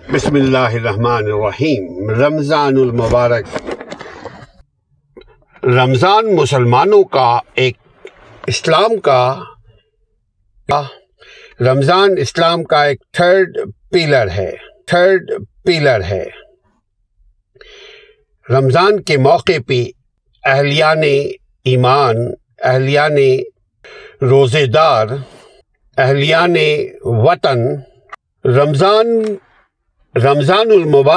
بسم اللہ الرحمن الرحیم۔ رمضان المبارک۔ رمضان مسلمانوں کا اسلام کا ایک تھرڈ پیلر ہے۔ رمضان کے موقع پہ اہلیان ایمان، اہلیان روزے دار، اہلیان وطن رمضان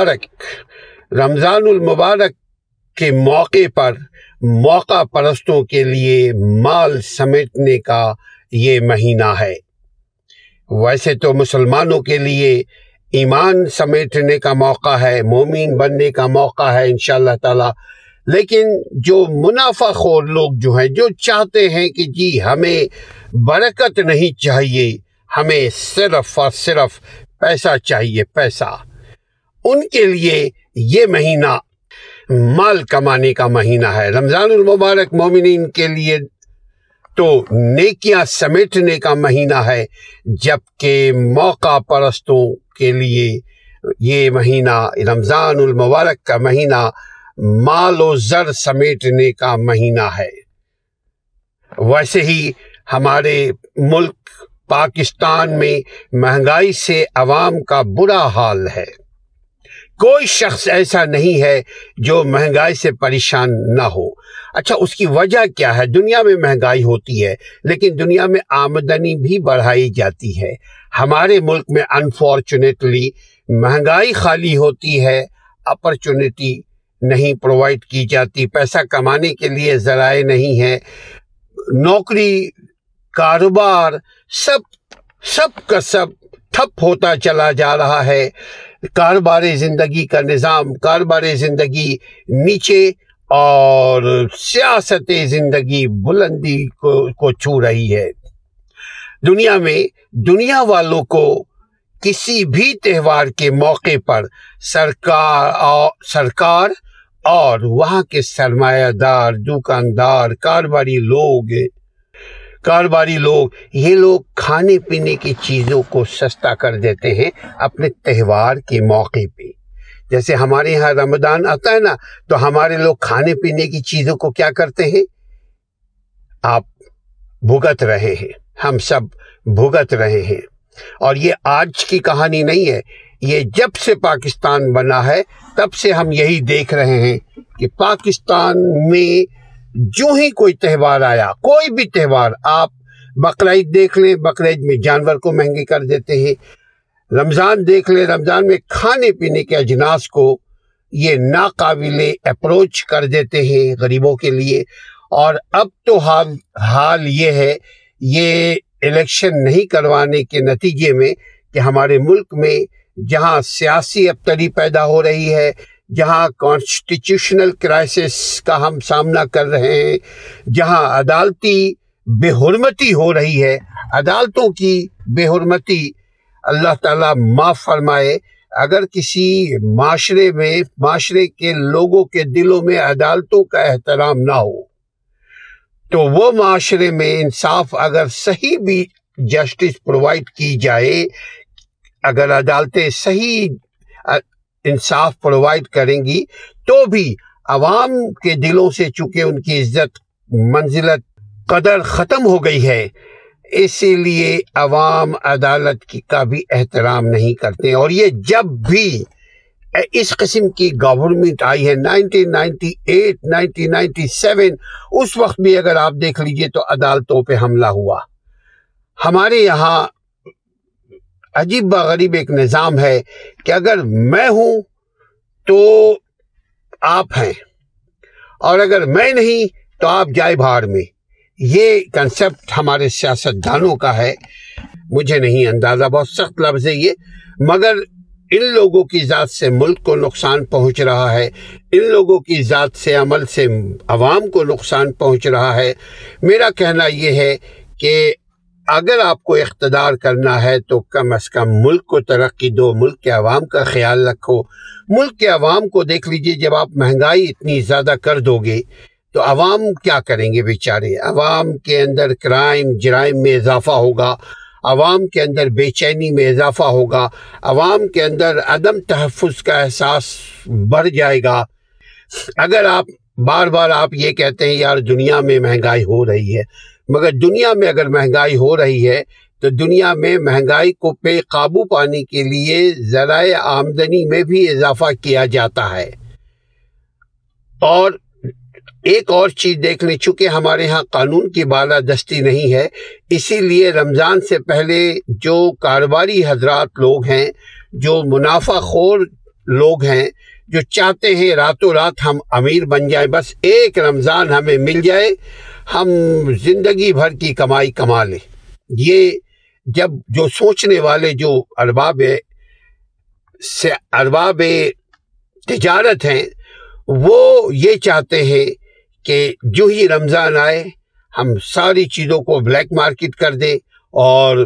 المبارک کے موقع پر موقع پرستوں کے لیے مال سمیٹنے کا یہ مہینہ ہے۔ ویسے تو مسلمانوں کے لیے ایمان سمیٹنے کا موقع ہے، مومن بننے کا موقع ہے انشاءاللہ تعالی، لیکن جو منافع خور لوگ جو ہیں، جو چاہتے ہیں کہ جی ہمیں برکت نہیں چاہیے، ہمیں صرف اور صرف پیسہ چاہیے، پیسہ، ان کے لیے یہ مہینہ مال کمانے کا مہینہ ہے۔ رمضان المبارک مومنین کے لیے تو نیکیاں سمیٹنے کا مہینہ ہے، جبکہ موقع پرستوں کے لیے یہ مہینہ، رمضان المبارک کا مہینہ، مال و زر سمیٹنے کا مہینہ ہے۔ ویسے ہی ہمارے ملک پاکستان میں مہنگائی سے عوام کا برا حال ہے۔ کوئی شخص ایسا نہیں ہے جو مہنگائی سے پریشان نہ ہو۔ اچھا، اس کی وجہ کیا ہے؟ دنیا میں مہنگائی ہوتی ہے، لیکن دنیا میں آمدنی بھی بڑھائی جاتی ہے۔ ہمارے ملک میں انفارچونیٹلی مہنگائی خالی ہوتی ہے، اپرچونٹی نہیں پرووائڈ کی جاتی، پیسہ کمانے کے لیے ذرائع نہیں ہے، نوکری، کاروبار، سب کا سب ٹھپ ہوتا چلا جا رہا ہے۔ کاروبار زندگی کا نظام، کاروبار زندگی نیچے اور سیاست زندگی بلندی کو چھو رہی ہے۔ دنیا والوں کو کسی بھی تہوار کے موقع پر سرکار اور وہاں کے سرمایہ دار، دکاندار، کاروباری لوگ یہ لوگ کھانے پینے کی چیزوں کو سستا کر دیتے ہیں اپنے تہوار کے موقع پہ۔ جیسے ہمارے یہاں رمضان آتا ہے نا، تو ہمارے لوگ کھانے پینے کی چیزوں کو کیا کرتے ہیں؟ آپ بھگت رہے ہیں، ہم سب بھگت رہے ہیں۔ اور یہ آج کی کہانی نہیں ہے، یہ جب سے پاکستان بنا ہے تب سے ہم یہی دیکھ رہے ہیں کہ پاکستان میں جو ہی کوئی تہوار آیا، کوئی بھی تہوار، آپ بقرعید دیکھ لیں، بقرعید میں جانور کو مہنگے کر دیتے ہیں، رمضان دیکھ لیں، رمضان میں کھانے پینے کے اجناس کو یہ ناقابل اپروچ کر دیتے ہیں غریبوں کے لیے۔ اور اب تو حال یہ ہے، یہ الیکشن نہیں کروانے کے نتیجے میں کہ ہمارے ملک میں جہاں سیاسی ابتری پیدا ہو رہی ہے، جہاں کانسٹیٹیوشنل کرائسس کا ہم سامنا کر رہے ہیں، جہاں عدالتی بے حرمتی ہو رہی ہے، عدالتوں کی بے حرمتی اللہ تعالیٰ معاف فرمائے۔ اگر کسی معاشرے کے لوگوں کے دلوں میں عدالتوں کا احترام نہ ہو، تو وہ معاشرے میں انصاف، اگر صحیح بھی جسٹس پرووائڈ کی جائے، اگر عدالتیں صحیح انصاف پرووائڈ کریں گی، تو بھی عوام کے دلوں سے چونکہ ان کی عزت، منزلت، قدر ختم ہو گئی ہے، اسی لیے عوام عدالت کا بھی احترام نہیں کرتے۔ اور یہ جب بھی اس قسم کی گورنمنٹ آئی ہے 1998 1997، اس وقت بھی اگر آپ دیکھ لیجئے تو عدالتوں پہ حملہ ہوا۔ ہمارے یہاں عجیب و غریب ایک نظام ہے کہ اگر میں ہوں تو آپ ہیں، اور اگر میں نہیں تو آپ جائے بھاڑ میں۔ یہ کنسپٹ ہمارے سیاستدانوں کا ہے، مجھے نہیں اندازہ، بہت سخت لفظ ہے یہ، مگر ان لوگوں کی ذات سے ملک کو نقصان پہنچ رہا ہے، ان لوگوں کی ذات سے، عمل سے عوام کو نقصان پہنچ رہا ہے۔ میرا کہنا یہ ہے کہ اگر آپ کو اقتدار کرنا ہے تو کم از کم ملک کو ترقی دو، ملک کے عوام کا خیال رکھو۔ ملک کے عوام کو دیکھ لیجئے، جب آپ مہنگائی اتنی زیادہ کر دو گے تو عوام کیا کریں گے بیچارے؟ عوام کے اندر جرائم میں اضافہ ہوگا، عوام کے اندر بے چینی میں اضافہ ہوگا، عوام کے اندر عدم تحفظ کا احساس بڑھ جائے گا۔ اگر آپ بار بار آپ یہ کہتے ہیں یار دنیا میں مہنگائی ہو رہی ہے، مگر دنیا میں اگر مہنگائی ہو رہی ہے تو دنیا میں مہنگائی کو پہ قابو پانے کے لیے ذرائع آمدنی میں بھی اضافہ کیا جاتا ہے۔ اور ایک اور چیز دیکھ لیں، چونکہ ہمارے ہاں قانون کی بالادستی نہیں ہے، اسی لیے رمضان سے پہلے جو کاروباری حضرات لوگ ہیں، جو منافع خور لوگ ہیں، جو چاہتے ہیں راتوں رات ہم امیر بن جائیں، بس ایک رمضان ہمیں مل جائے، ہم زندگی بھر کی کمائی کما لیں۔ یہ جب جو سوچنے والے جو ارباب تجارت ہیں، وہ یہ چاہتے ہیں کہ جو ہی رمضان آئے ہم ساری چیزوں کو بلیک مارکیٹ کر دیں اور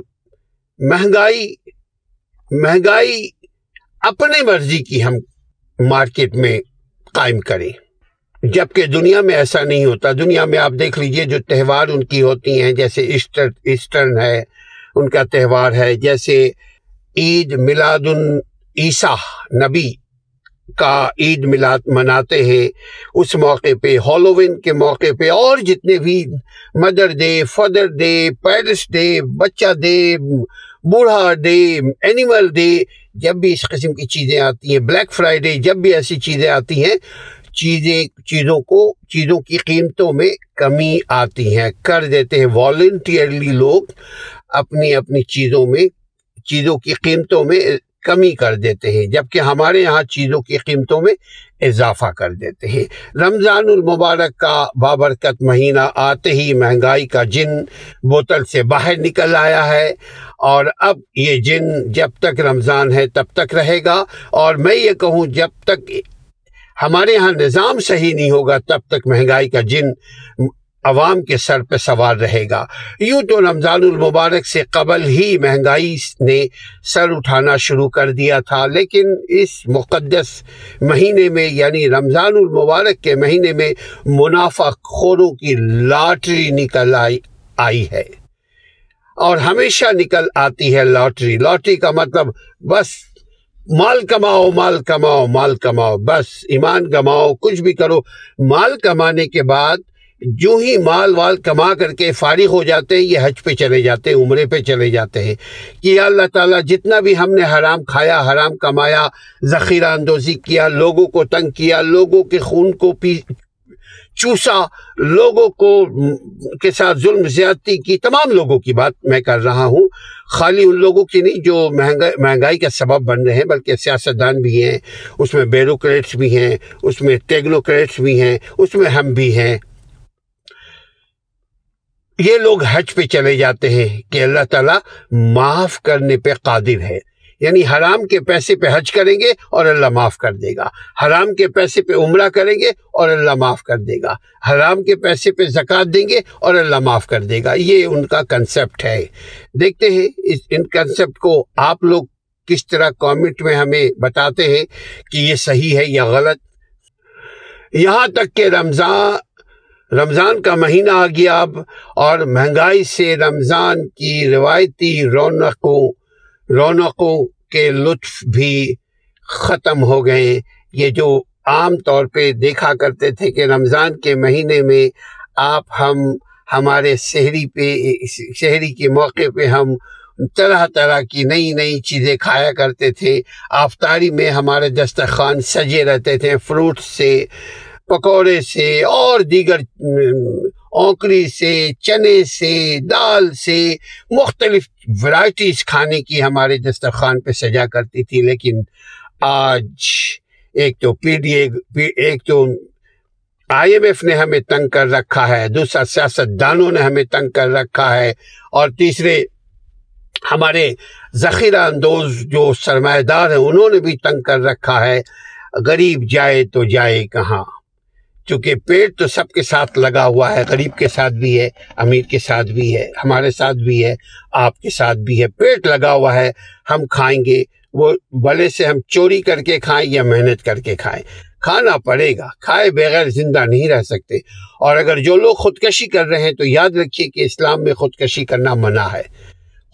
مہنگائی اپنے مرضی کی ہم مارکیٹ میں قائم کریں، جبکہ دنیا میں ایسا نہیں ہوتا۔ دنیا میں آپ دیکھ لیجئے جو تہوار ان کی ہوتی ہیں، جیسے ایسٹرن ہے ان کا تہوار ہے، جیسے عید میلاد عیسیٰ نبی کا عید میلاد مناتے ہیں، اس موقع پہ ہالووین کے موقع پہ، اور جتنے بھی mother day, father day, parents day, بچہ ڈے، بوڑھا ڈے، اینیمل ڈے، جب بھی اس قسم کی چیزیں آتی ہیں، بلیک فرائیڈے، جب بھی ایسی چیزیں آتی ہیں، چیزوں کی قیمتوں میں کمی آتی ہے، کر دیتے ہیں والنٹیئرلی لوگ اپنی چیزوں کی قیمتوں میں کمی کر دیتے ہیں، جبکہ ہمارے ہاں چیزوں کی قیمتوں میں اضافہ کر دیتے ہیں۔ رمضان المبارک کا بابرکت مہینہ آتے ہی مہنگائی کا جن بوتل سے باہر نکل آیا ہے، اور اب یہ جن جب تک رمضان ہے تب تک رہے گا، اور میں یہ کہوں جب تک ہمارے ہاں نظام صحیح نہیں ہوگا تب تک مہنگائی کا جن عوام کے سر پہ سوار رہے گا۔ یوں تو رمضان المبارک سے قبل ہی مہنگائی نے سر اٹھانا شروع کر دیا تھا، لیکن اس مقدس مہینے میں یعنی رمضان المبارک کے مہینے میں منافع خوروں کی لاٹری نکل آئی ہے، اور ہمیشہ نکل آتی ہے لاٹری۔ لاٹری کا مطلب بس مال کماؤ، مال کماؤ، مال کماؤ، بس ایمان کماؤ، کچھ بھی کرو۔ مال کمانے کے بعد جو ہی مال کما کر کے فارغ ہو جاتے ہیں، یہ حج پہ چلے جاتے ہیں، عمرے پہ چلے جاتے ہیں کہ اللہ تعالیٰ جتنا بھی ہم نے حرام کھایا، حرام کمایا، ذخیرہ اندوزی کیا، لوگوں کو تنگ کیا، لوگوں کے خون کو چوسا، لوگوں کے ساتھ ظلم زیادتی کی، تمام لوگوں کی بات میں کر رہا ہوں، خالی ان لوگوں کی نہیں جو مہنگائی کا سبب بن رہے ہیں، بلکہ سیاستدان بھی ہیں، اس میں بیوروکریٹس بھی ہیں، اس میں ٹیکنوکریٹس بھی ہیں، اس میں ہم بھی ہیں۔ یہ لوگ حج پہ چلے جاتے ہیں کہ اللہ تعالیٰ معاف کرنے پہ قادر ہے، یعنی حرام کے پیسے پہ حج کریں گے اور اللہ معاف کر دے گا، حرام کے پیسے پہ عمرہ کریں گے اور اللہ معاف کر دے گا، حرام کے پیسے پہ زکوٰۃ دیں گے اور اللہ معاف کر دے گا۔ یہ ان کا کنسپٹ ہے۔ دیکھتے ہیں ان کنسپٹ کو آپ لوگ کس طرح کامنٹ میں ہمیں بتاتے ہیں کہ یہ صحیح ہے یا غلط۔ یہاں تک کہ رمضان کا مہینہ آ گیا اب، اور مہنگائی سے رمضان کی روایتی رونقوں کے لطف بھی ختم ہو گئے۔ یہ جو عام طور پہ دیکھا کرتے تھے کہ رمضان کے مہینے میں ہمارے شہری کے موقع پہ ہم طرح طرح کی نئی چیزیں کھایا کرتے تھے، افطاری میں ہمارے دسترخوان سجے رہتے تھے، فروٹ سے، پکوڑے سے، اور دیگر اوکری سے، چنے سے، دال سے، مختلف ورائٹیز کھانے کی ہمارے دسترخوان پہ سجا کرتی تھی۔ لیکن آج ایک تو IMF نے ہمیں تنگ کر رکھا ہے، دوسرا سیاستدانوں نے ہمیں تنگ کر رکھا ہے، اور تیسرے ہمارے ذخیرہ اندوز جو سرمایہ دار ہیں انہوں نے بھی تنگ کر رکھا ہے۔ غریب جائے تو جائے کہاں، چونکہ پیٹ تو سب کے ساتھ لگا ہوا ہے، غریب کے ساتھ بھی ہے، امیر کے ساتھ بھی ہے، ہمارے ساتھ بھی ہے، آپ کے ساتھ بھی ہے، پیٹ لگا ہوا ہے۔ ہم کھائیں گے، وہ بھلے سے ہم چوری کر کے کھائیں یا محنت کر کے کھائیں، کھانا پڑے گا، کھائے بغیر زندہ نہیں رہ سکتے۔ اور اگر جو لوگ خودکشی کر رہے ہیں تو یاد رکھیے کہ اسلام میں خودکشی کرنا منع ہے۔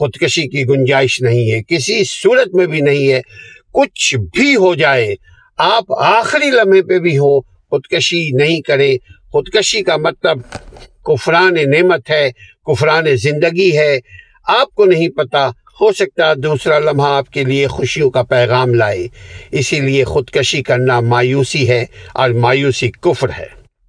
خودکشی کی گنجائش نہیں ہے، کسی صورت میں بھی نہیں ہے۔ کچھ بھی ہو جائے، آپ آخری لمحے پہ بھی ہو، خودکشی نہیں کریں۔ خودکشی کا مطلب کفران نعمت ہے، کفران زندگی ہے۔ آپ کو نہیں پتا، ہو سکتا دوسرا لمحہ آپ کے لیے خوشیوں کا پیغام لائے۔ اسی لیے خودکشی کرنا مایوسی ہے، اور مایوسی کفر ہے۔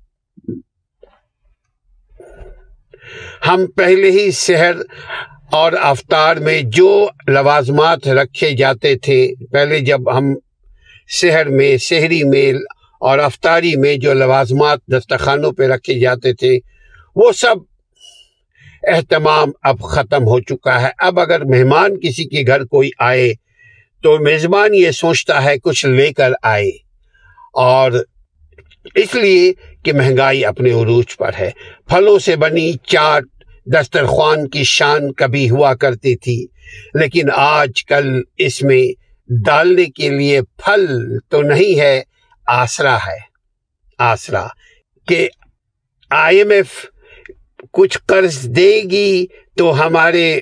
ہم پہلے ہی سحر اور افطار میں جو لوازمات رکھے جاتے تھے، پہلے جب ہم سحر میں، سحری میں اور افطاری میں جو لوازمات دسترخوانوں پہ رکھے جاتے تھے، وہ سب اہتمام اب ختم ہو چکا ہے۔ اب اگر مہمان کسی کے گھر کوئی آئے تو میزبان یہ سوچتا ہے کچھ لے کر آئے، اور اس لیے کہ مہنگائی اپنے عروج پر ہے۔ پھلوں سے بنی چاٹ دسترخوان کی شان کبھی ہوا کرتی تھی، لیکن آج کل اس میں ڈالنے کے لیے پھل تو نہیں ہے، آسرا ہے۔ آسرا کہ IMF کچھ قرض دے گی تو ہم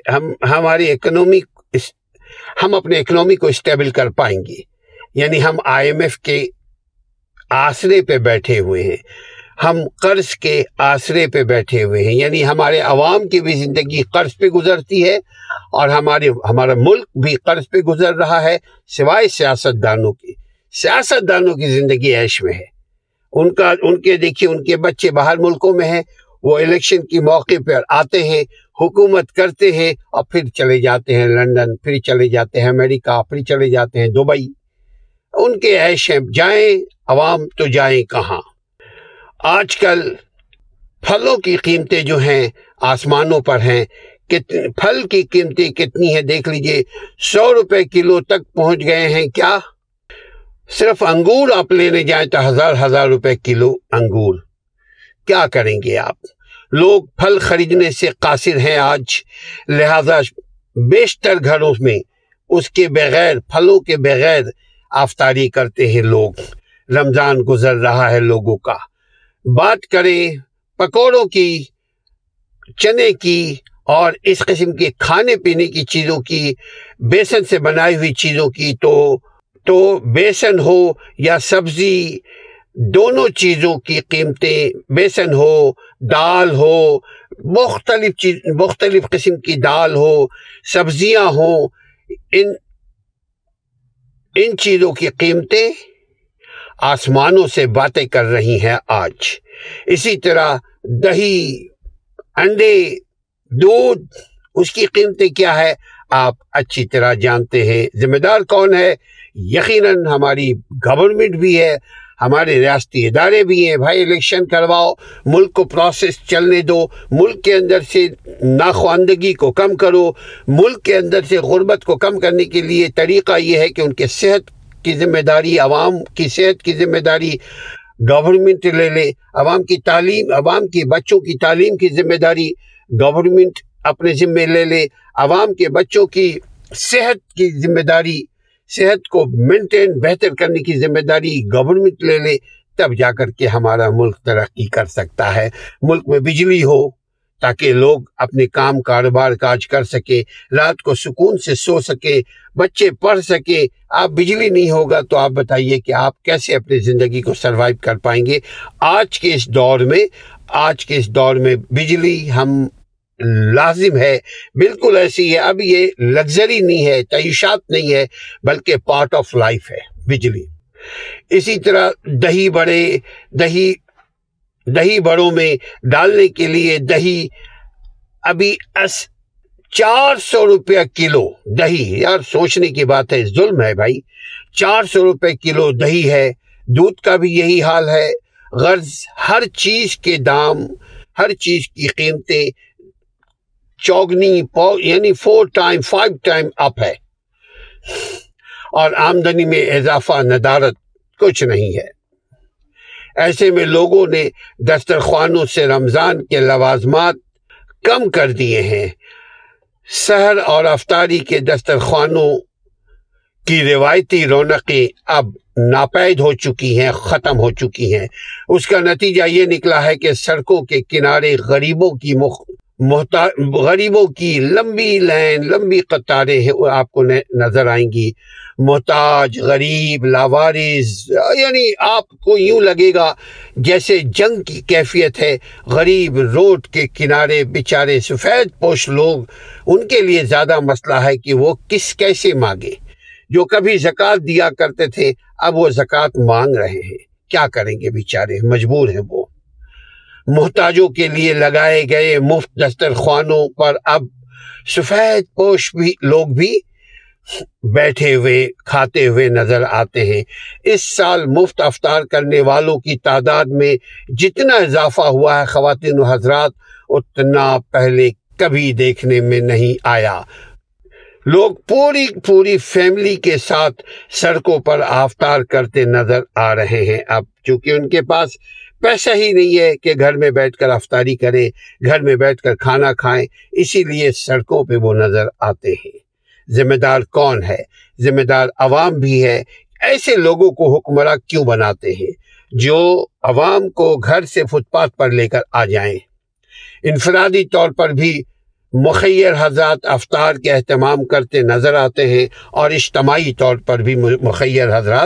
اپنے اکنومی کو اسٹیبل کر پائیں گے۔ یعنی ہم IMF کے آسرے پہ بیٹھے ہوئے ہیں، ہم قرض کے آسرے پہ بیٹھے ہوئے ہیں، یعنی ہمارے عوام کی بھی زندگی قرض پہ گزرتی ہے، اور ہمارا ملک بھی قرض پہ گزر رہا ہے، سوائے سیاستدانوں کی زندگی عیش میں ہے۔ ان کے بچے باہر ملکوں میں ہیں، وہ الیکشن کی موقع پر آتے ہیں، حکومت کرتے ہیں، اور پھر چلے جاتے ہیں لندن، پھر چلے جاتے ہیں امریکہ، پھر چلے جاتے ہیں دبئی۔ ان کے عیش ہیں، جائیں عوام تو جائیں کہاں۔ آج کل پھلوں کی قیمتیں جو ہیں آسمانوں پر ہیں۔ پھل کی قیمتیں کتنی ہیں دیکھ لیجئے، 100 روپے کلو تک پہنچ گئے ہیں۔ کیا صرف انگور آپ لینے جائیں تو ہزار روپے کلو انگور۔ کیا کریں گے آپ؟ لوگ پھل خریدنے سے قاصر ہیں آج، لہذا بیشتر گھروں میں اس کے بغیر، پھلوں کے بغیر افطاری کرتے ہیں لوگ۔ رمضان گزر رہا ہے لوگوں کا۔ بات کریں پکوڑوں کی، چنے کی، اور اس قسم کے کھانے پینے کی چیزوں کی، بیسن سے بنائی ہوئی چیزوں کی، تو بیسن ہو یا سبزی، دونوں چیزوں کی قیمتیں، بیسن ہو، دال ہو، مختلف قسم کی دال ہو، سبزیاں ہوں، ان چیزوں کی قیمتیں آسمانوں سے باتیں کر رہی ہیں آج۔ اسی طرح دہی، انڈے، دودھ، اس کی قیمتیں کیا ہے آپ اچھی طرح جانتے ہیں۔ ذمہ دار کون ہے؟ یقیناً ہماری گورنمنٹ بھی ہے، ہمارے ریاستی ادارے بھی ہیں۔ بھائی الیکشن کرواؤ، ملک کو پروسیس چلنے دو، ملک کے اندر سے ناخواندگی کو کم کرو، ملک کے اندر سے غربت کو کم کرنے کے لیے طریقہ یہ ہے کہ ان کے صحت کی ذمہ داری، عوام کی صحت کی ذمہ داری گورنمنٹ لے لے، عوام کی تعلیم، عوام کی بچوں کی تعلیم کی ذمہ داری گورنمنٹ اپنے ذمہ لے لے، عوام کے بچوں کی صحت کی ذمہ داری، صحت کو مینٹین بہتر کرنے کی ذمہ داری گورنمنٹ لے لے، تب جا کر کے ہمارا ملک ترقی کر سکتا ہے۔ ملک میں بجلی ہو تاکہ لوگ اپنے کام کاروبار کاج کر سکے، رات کو سکون سے سو سکے، بچے پڑھ سکے۔ آپ بجلی نہیں ہوگا تو آپ بتائیے کہ آپ کیسے اپنی زندگی کو سروائیو کر پائیں گے۔ آج کے اس دور میں بجلی ہم لازم ہے، بالکل ایسی ہے۔ اب یہ لگزری نہیں ہے، تعیشات نہیں ہے، بلکہ پارٹ آف لائف ہے بجلی۔ اسی طرح دہی بڑوں میں ڈالنے کے لیے دہی ابھی 400 روپیہ کلو دہی، یار سوچنے کی بات ہے، ظلم ہے بھائی۔ 400 روپے کلو دہی ہے۔ دودھ کا بھی یہی حال ہے۔ غرض ہر چیز کے دام، ہر چیز کی قیمتیں چوگنی، یعنی 5 ٹائم اپ ہے، اور آمدنی میں اضافہ ندارت کچھ نہیں ہے۔ ایسے میں لوگوں نے دسترخوانوں سے رمضان کے لوازمات کم کر دیے ہیں۔ سحر اور افطاری کے دسترخوانوں کی روایتی رونقیں اب ناپید ہو چکی ہیں، ختم ہو چکی ہیں۔ اس کا نتیجہ یہ نکلا ہے کہ سڑکوں کے کنارے غریبوں کی غریبوں کی لمبی لائن، لمبی قطاریں ہیں آپ کو نظر آئیں گی، محتاج، غریب، لاوارث، یعنی آپ کو یوں لگے گا جیسے جنگ کی کیفیت ہے۔ غریب روڈ کے کنارے بیچارے سفید پوش لوگ، ان کے لیے زیادہ مسئلہ ہے کہ وہ کیسے مانگے۔ جو کبھی زکوٰۃ دیا کرتے تھے اب وہ زکوٰۃ مانگ رہے ہیں، کیا کریں گے بیچارے، مجبور ہیں وہ۔ محتاجوں کے لیے لگائے گئے مفت دسترخوانوں پر اب سفید پوش لوگ بھی بیٹھے ہوئے کھاتے ہوئے نظر آتے ہیں۔ اس سال مفت افطار کرنے والوں کی تعداد میں جتنا اضافہ ہوا ہے خواتین و حضرات، اتنا پہلے کبھی دیکھنے میں نہیں آیا۔ لوگ پوری فیملی کے ساتھ سڑکوں پر افطار کرتے نظر آ رہے ہیں۔ اب چونکہ ان کے پاس پیسہ ہی نہیں ہے کہ گھر میں بیٹھ کر افطاری کریں، گھر میں بیٹھ کر کھانا کھائیں، اسی لیے سڑکوں پہ وہ نظر آتے ہیں۔ ذمہ دار کون ہے؟ ذمہ دار عوام بھی ہے۔ ایسے لوگوں کو حکمراں کیوں بناتے ہیں جو عوام کو گھر سے فٹ پاتھ پر لے کر آ جائیں؟ انفرادی طور پر بھی مخیر حضرات افطار کے اہتمام کرتے نظر آتے ہیں، اور اجتماعی طور پر بھی مخیر حضرات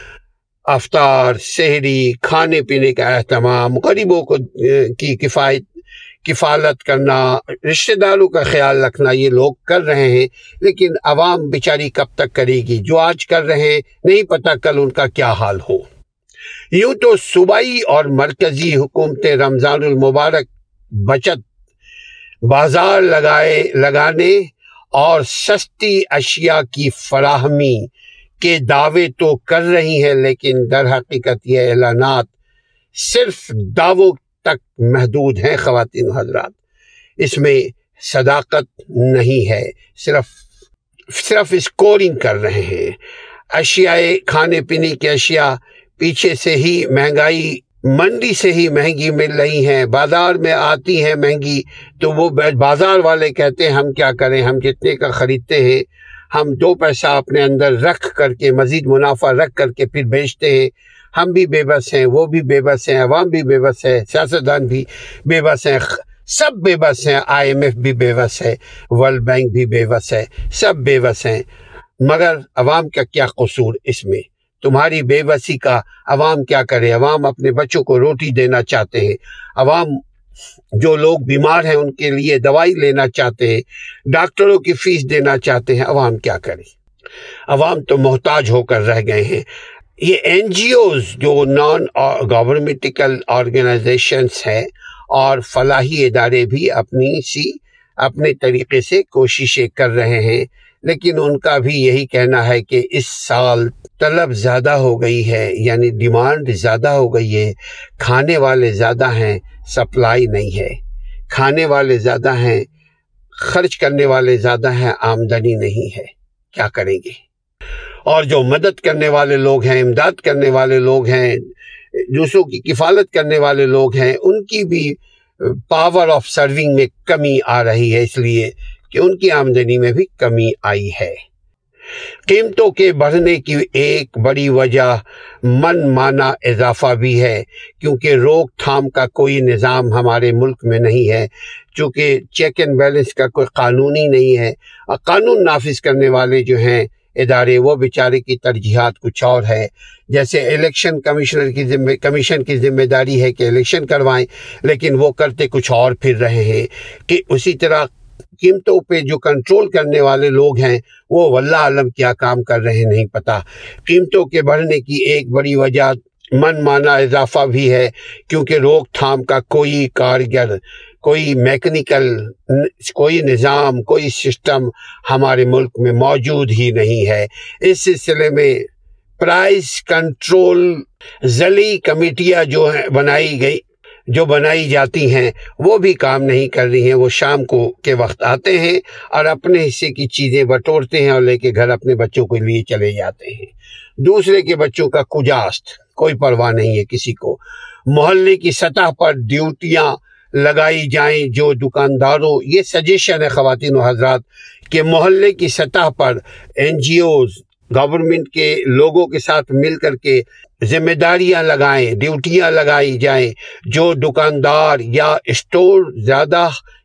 افطار، سحری، کھانے پینے کا اہتمام، غریبوں کی کفالت کرنا، رشتہ داروں کا خیال رکھنا، یہ لوگ کر رہے ہیں۔ لیکن عوام بیچاری کب تک کرے گی؟ جو آج کر رہے ہیں نہیں پتہ کل ان کا کیا حال ہو۔ یوں تو صوبائی اور مرکزی حکومتیں رمضان المبارک بچت بازار لگانے اور سستی اشیاء کی فراہمی کے دعوے تو کر رہی ہیں، لیکن در حقیقت یہ اعلانات صرف دعووں تک محدود ہیں خواتین و حضرات۔ اس میں صداقت نہیں ہے، صرف اسکورنگ کر رہے ہیں۔ اشیاء، کھانے پینے کی اشیاء پیچھے سے ہی مہنگائی، منڈی سے ہی مہنگی مل رہی ہیں، بازار میں آتی ہیں مہنگی، تو وہ بازار والے کہتے ہیں ہم کیا کریں، ہم جتنے کا خریدتے ہیں ہم 2 پیسہ اپنے اندر رکھ کر کے، مزید منافع رکھ کر کے پھر بیچتے ہیں۔ ہم بھی بے بس ہیں، وہ بھی بے بس ہیں، عوام بھی بے بس ہے، سیاستدان بھی بے بس ہیں، سب بے بس ہیں، IMF بھی بے بس ہے، ورلڈ بینک بھی بے بس ہے، سب بے بس ہیں۔ مگر عوام کا کیا قصور اس میں؟ تمہاری بے بسی کا عوام کیا کرے؟ عوام اپنے بچوں کو روٹی دینا چاہتے ہیں، عوام جو لوگ بیمار ہیں ان کے لیے دوائی لینا چاہتے ہیں، ڈاکٹروں کی فیس دینا چاہتے ہیں، عوام کیا کرے؟ عوام تو محتاج ہو کر رہ گئے ہیں۔ یہ NGOs جو نان گورنمنٹل آرگنائزیشنز ہیں اور فلاحی ادارے بھی اپنے طریقے سے کوششیں کر رہے ہیں، لیکن ان کا بھی یہی کہنا ہے کہ اس سال طلب زیادہ ہو گئی ہے، یعنی ڈیمانڈ زیادہ ہو گئی ہے، کھانے والے زیادہ ہیں، سپلائی نہیں ہے، کھانے والے زیادہ ہیں، خرچ کرنے والے زیادہ ہیں، آمدنی نہیں ہے، کیا کریں گے؟ اور جو مدد کرنے والے لوگ ہیں، امداد کرنے والے لوگ ہیں، دوسروں کی کفالت کرنے والے لوگ ہیں، ان کی بھی پاور آف سرونگ میں کمی آ رہی ہے، اس لیے کہ ان کی آمدنی میں بھی کمی آئی ہے۔ قیمتوں کے بڑھنے کی ایک بڑی وجہ من مانا اضافہ بھی ہے، کیونکہ روک تھام کا کوئی نظام ہمارے ملک میں نہیں ہے، چونکہ چیک اینڈ بیلنس کا کوئی قانون ہی نہیں ہے، اور قانون نافذ کرنے والے جو ہیں ادارے، وہ بیچارے کی ترجیحات کچھ اور ہے۔ جیسے الیکشن کمیشن کی ذمہ داری ہے کہ الیکشن کروائیں، لیکن وہ کرتے کچھ اور پھر رہے ہیں۔ کہ اسی طرح قیمتوں پہ جو کنٹرول کرنے والے لوگ ہیں وہ واللہ عالم کیا کام کر رہے ہیں نہیں پتہ۔ قیمتوں کے بڑھنے کی ایک بڑی وجہ من مانا اضافہ بھی ہے، کیونکہ روک تھام کا کوئی کارگر، کوئی میکینیکل، کوئی نظام، کوئی سسٹم ہمارے ملک میں موجود ہی نہیں ہے۔ اس سلسلے میں پرائس کنٹرول ضلعی کمیٹیاں جو بنائی جاتی ہیں وہ بھی کام نہیں کر رہی ہیں۔ وہ شام کے وقت آتے ہیں اور اپنے حصے کی چیزیں بٹورتے ہیں اور لے کے گھر اپنے بچوں کے لیے چلے جاتے ہیں۔ دوسرے کے بچوں کا کجاست، کوئی پرواہ نہیں ہے کسی کو۔ محلے کی سطح پر ڈیوٹیاں لگائی جائیں جو دکانداروں، یہ سجیشن ہے خواتین و حضرات کہ محلے کی سطح پر NGOs گورنمنٹ کے لوگوں کے ساتھ مل کر کے ذمہ داریاں لگائیں، ڈیوٹیاں لگائی جائیں، جو دکاندار یا اسٹور زیادہ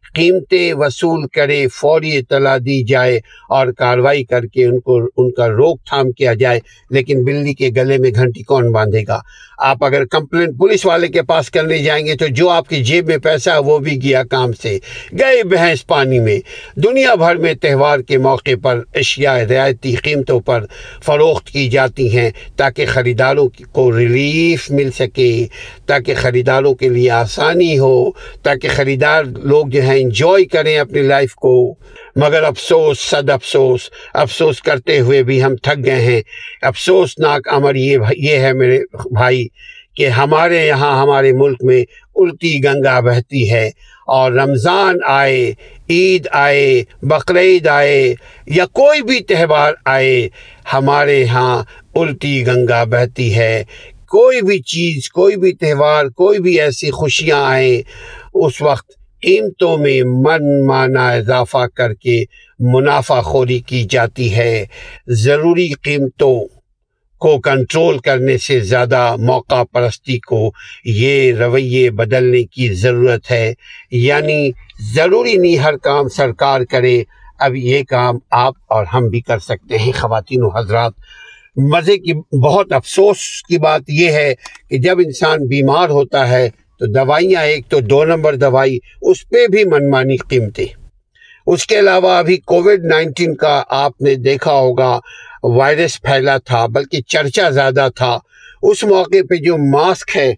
قیمتیں وصول کرے، فوری اطلاع دی جائے اور کارروائی کر کے ان کا روک تھام کیا جائے، لیکن بلی کے گلے میں گھنٹی کون باندھے گا؟ آپ اگر کمپلینٹ پولیس والے کے پاس کرنے جائیں گے تو جو آپ کی جیب میں پیسہ ہے وہ بھی گیا کام سے، گئے بھینس پانی میں۔ دنیا بھر میں تہوار کے موقع پر اشیاء رعایتی قیمتوں پر فروخت کی جاتی ہیں تاکہ خریداروں کو ریلیف مل سکے، تاکہ خریداروں کے لیے آسانی ہو، تاکہ خریدار لوگ جو ہیں انجوائے کریں اپنی لائف کو۔ مگر افسوس، صد افسوس، افسوس کرتے ہوئے بھی ہم تھک گئے ہیں۔ افسوسناک امر یہ ہے میرے بھائی کہ ہمارے یہاں، ہمارے ملک میں الٹی گنگا بہتی ہے، اور رمضان آئے، عید آئے، بقرعید آئے یا کوئی بھی تہوار آئے، ہمارے ہاں الٹی گنگا بہتی ہے۔ کوئی بھی چیز، کوئی بھی تہوار، کوئی بھی ایسی خوشیاں آئیں، اس وقت قیمتوں میں من مانا اضافہ کر کے منافع خوری کی جاتی ہے۔ ضروری قیمتوں کو کنٹرول کرنے سے زیادہ موقع پرستی کو یہ رویے بدلنے کی ضرورت ہے۔ یعنی ضروری نہیں ہر کام سرکار کرے، اب یہ کام آپ اور ہم بھی کر سکتے ہیں۔ خواتین و حضرات، مزے کی بہت افسوس کی بات یہ ہے کہ جب انسان بیمار ہوتا ہے تو دوائیاں، ایک تو 2 نمبر دوائی، اس پہ بھی منمانی قیمتیں۔ اس کے علاوہ ابھی کووڈ-19 کا آپ نے دیکھا ہوگا، وائرس پھیلا تھا، بلکہ چرچا زیادہ تھا۔ اس موقع پہ جو ماسک ہے،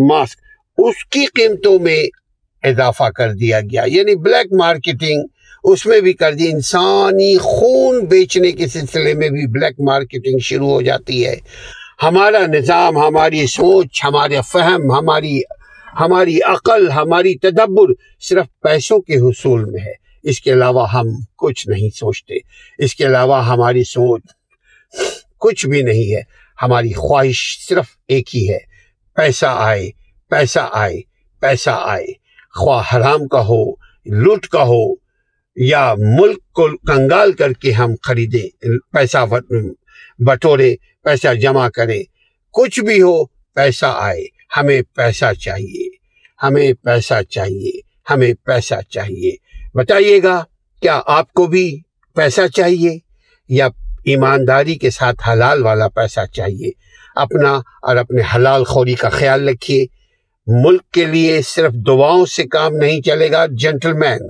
اس کی قیمتوں میں اضافہ کر دیا گیا، یعنی بلیک مارکیٹنگ اس میں بھی کر دی۔ انسانی خون بیچنے کے سلسلے میں بھی بلیک مارکیٹنگ شروع ہو جاتی ہے۔ ہمارا نظام، ہماری سوچ، ہمارا فہم، ہماری عقل، ہماری تدبر صرف پیسوں کے حصول میں ہے۔ اس کے علاوہ ہم کچھ نہیں سوچتے، اس کے علاوہ ہماری سوچ کچھ بھی نہیں ہے۔ ہماری خواہش صرف ایک ہی ہے، پیسہ آئے، پیسہ آئے، پیسہ آئے، خواہ حرام کا ہو، لوٹ کا ہو، یا ملک کو کنگال کر کے ہم خریدیں، پیسہ بٹورے، پیسہ جمع کریں، کچھ بھی ہو، پیسہ آئے۔ ہمیں پیسہ چاہیے، ہمیں پیسہ چاہیے، ہمیں پیسہ چاہیے۔ بتائیے گا، کیا آپ کو بھی پیسہ چاہیے یا ایمانداری کے ساتھ حلال والا پیسہ چاہیے؟ اپنا اور اپنے حلال خوری کا خیال رکھیے۔ ملک کے لیے صرف دعاؤں سے کام نہیں چلے گا جنٹل مین،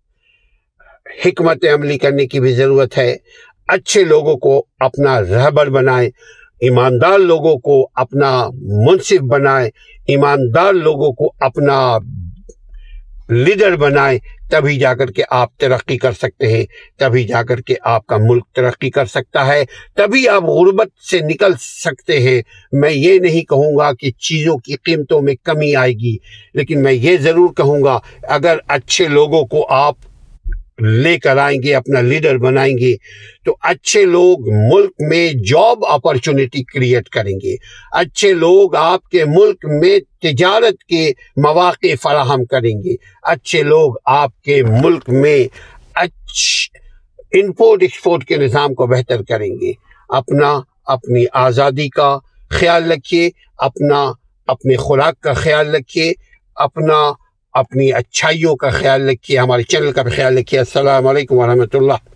حکمت عملی کرنے کی بھی ضرورت ہے۔ اچھے لوگوں کو اپنا رہبر بنائیں، ایماندار لوگوں کو اپنا منصف بنائیں، ایماندار لوگوں کو اپنا لیڈر بنائیں، تبھی جا کر کے آپ ترقی کر سکتے ہیں، تبھی جا کر کے آپ کا ملک ترقی کر سکتا ہے، تبھی آپ غربت سے نکل سکتے ہیں۔ میں یہ نہیں کہوں گا کہ چیزوں کی قیمتوں میں کمی آئے گی، لیکن میں یہ ضرور کہوں گا، اگر اچھے لوگوں کو آپ لے کر آئیں گے، اپنا لیڈر بنائیں گے، تو اچھے لوگ ملک میں جاب اپرچونٹی کریٹ کریں گے، اچھے لوگ آپ کے ملک میں تجارت کے مواقع فراہم کریں گے، اچھے لوگ آپ کے ملک میں امپورٹ ایکسپورٹ کے نظام کو بہتر کریں گے۔ اپنی آزادی کا خیال رکھیے، اپنے خوراک کا خیال رکھیے، اپنی اچھائیوں کا خیال رکھیے، ہمارے چینل کا بھی خیال رکھیے۔ السلام علیکم ورحمۃ اللہ۔